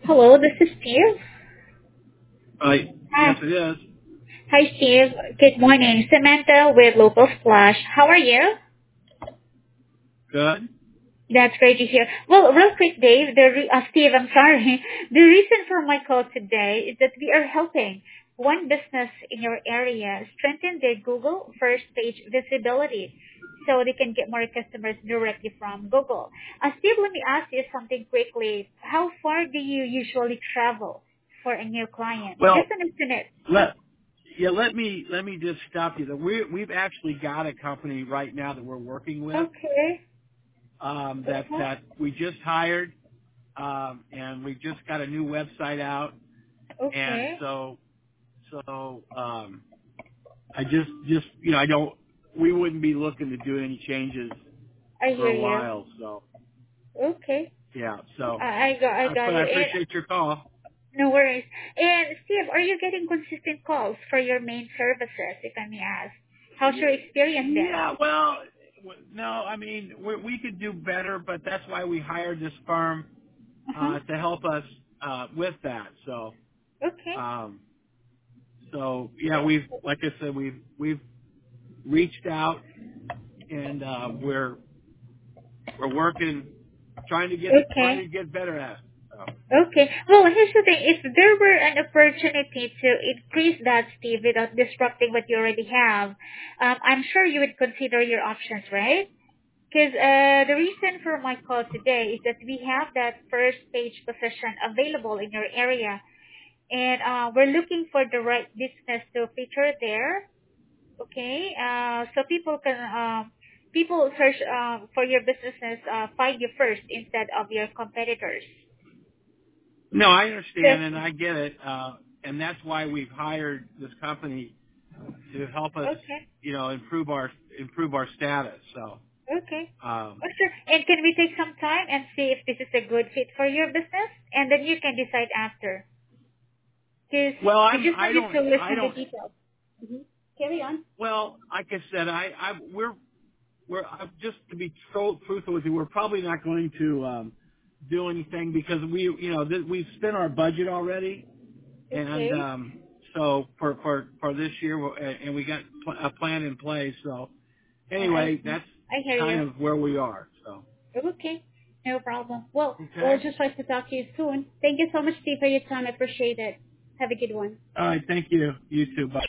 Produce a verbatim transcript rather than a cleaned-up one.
Hello, this is Steve. Uh, yes, Hi. it is. Hi, Steve. Good morning. Samantha with Local Splash. How are you? Good. That's great to hear. Well, real quick, Dave, the re- uh, Steve, I'm sorry. The reason for my call today is that we are helping one business in your area strengthen their Google first page visibility so they can get more customers directly from Google. Uh, Steve, let me ask you something quickly. How far do you usually travel for a new client? Just Well, an estimate. let yeah, let me let me just stop you there. We we've actually got a company right now that we're working with Okay. um, that Uh-huh. that we just hired, um, and we just got a new website out, and Okay. so so um, I just just you know I don't we wouldn't be looking to do any changes I for hear a you. while. So Okay. yeah, so I, I got I uh, got but I you. And appreciate your call. no worries. And Steve, are you getting consistent calls for your main services, if I may ask? How's your experience been? Yeah, well, w- no, I mean we, we could do better, but that's why we hired this firm Uh-huh. uh, to help us uh, with that. So, Okay. um, so yeah, we've like I said, we've we've reached out and uh, we're we're working, trying to get trying to Okay. get better at it. So. Okay. Well, here's the thing. If there were an opportunity to increase that, Steve, without disrupting what you already have, um, I'm sure you would consider your options, right? Because uh, the reason for my call today is that we have that first page position available in your area, and uh, we're looking for the right business to feature there. Okay, uh, so people can uh, people search uh, for your businesses, uh, find you first instead of your competitors. No, I Yes. understand and I get it, uh, and that's why we've hired this company to help us, Okay. you know, improve our improve our status. So. Okay. Um, Oh, sure. And can we take some time and see if this is a good fit for your business, and then you can decide after. Because well, we I'm just I wanted don't to I listen the don't details. Mm-hmm. Carry on. Well, like I said, I, I we're we're uh, just to be tro- truthful with you, we're probably not going to um, do anything because we, you know, th- we've spent our budget already, and Okay. um, so for for for this year, we're- and and we got pl- a plan in place. So I, I anyway, see. that's I hear you. kind of where we are. So Okay. No problem. Well, we'll okay, just like to talk to you soon. Thank you so much, Steve, for your time. I appreciate it. Have a good one. all right, thank you. You too. Bye.